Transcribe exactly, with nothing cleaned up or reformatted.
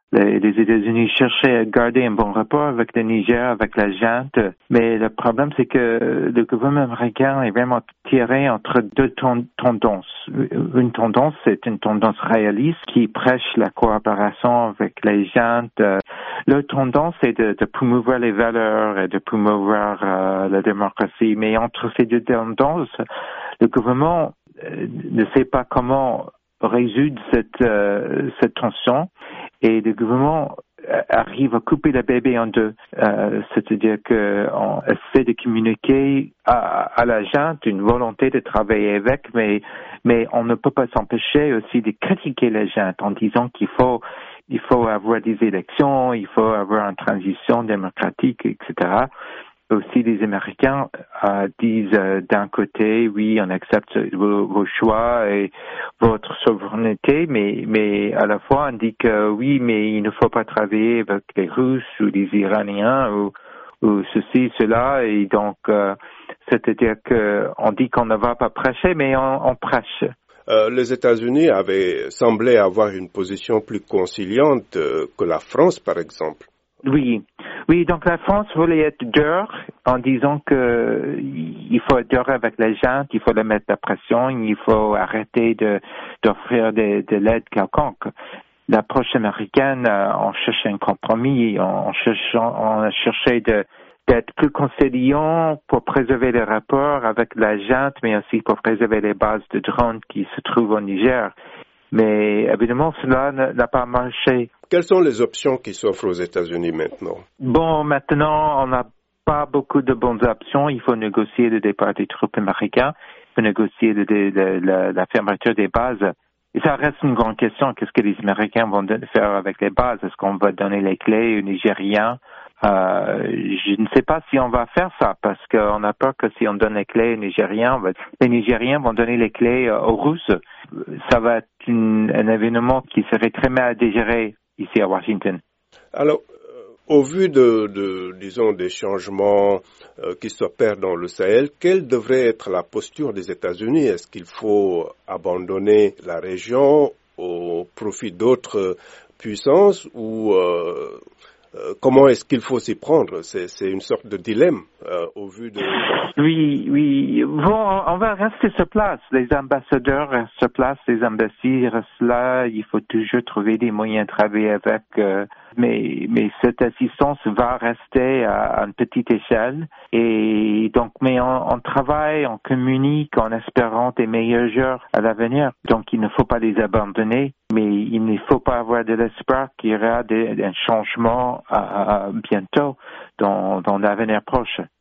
Les, les États-Unis cherchaient à garder un bon rapport avec le Niger, avec la junte, mais le problème, c'est que le gouvernement américain est vraiment tiré entre deux tendances. Une tendance, c'est une tendance réaliste qui prêche la coopération avec les juntes. L'autre tendance, c'est de, de promouvoir les valeurs et de promouvoir euh, la démocratie. Mais entre ces deux tendances, le gouvernement euh, ne sait pas comment résoudre cette, euh, cette tension. Et le gouvernement arrive à couper le bébé en deux. Euh, c'est-à-dire qu'on essaie de communiquer à, à la junte une volonté de travailler avec, mais, mais on ne peut pas s'empêcher aussi de critiquer la junte en disant qu'il faut, il faut avoir des élections, il faut avoir une transition démocratique, et cetera. Aussi, les Américains euh, disent euh, d'un côté, oui, on accepte vos, vos choix et votre souveraineté, mais, mais à la fois, on dit que oui, mais il ne faut pas travailler avec les Russes ou les Iraniens ou, ou ceci, cela, et donc, euh, c'est-à-dire qu'on dit qu'on ne va pas prêcher, mais on, on prêche. Euh, les États-Unis avaient semblé avoir une position plus conciliante euh, que la France, par exemple. Oui, oui. Donc la France voulait être dure en disant que il faut être dur avec les gens, qu'il faut leur mettre la pression, il faut arrêter de d'offrir de, de l'aide quelconque. L'approche américaine, on cherchait un compromis, on cherchait, on a cherché de d'être plus conciliant pour préserver les rapports avec la junte, mais aussi pour préserver les bases de drones qui se trouvent au Niger. Mais évidemment, cela n'a pas marché. Quelles sont les options qui s'offrent aux États-Unis maintenant? Bon, maintenant, on n'a pas beaucoup de bonnes options. Il faut négocier le départ des troupes américaines. Il faut négocier le, le, le, la fermeture des bases. Et ça reste une grande question. Qu'est-ce que les Américains vont faire avec les bases? Est-ce qu'on va donner les clés aux Nigériens? Euh, je ne sais pas si on va faire ça parce qu'on a peur que si on donne les clés aux Nigériens, les Nigériens vont donner les clés aux Russes. Ça va être une, un événement qui serait très mal digéré ici à Washington. Alors, euh, au vu de, de, disons, des changements euh, qui s'opèrent dans le Sahel, quelle devrait être la posture des États-Unis? Est-ce qu'il faut abandonner la région au profit d'autres puissances ou euh, euh, comment est-ce qu'il faut s'y prendre? C'est, c'est une sorte de dilemme euh, au vu de... Oui, oui. Bon, on va rester sur place. Les ambassadeurs restent sur place, les ambassades restent là. Il faut toujours trouver des moyens de travailler avec. Euh, mais, mais cette assistance va rester à, à une petite échelle. Et donc, mais on, on travaille, on communique en espérant des meilleurs jours à l'avenir. Donc, il ne faut pas les abandonner. Mais il ne faut pas avoir de l'espoir qu'il y aura des, un changement à, à, bientôt dans, dans l'avenir proche.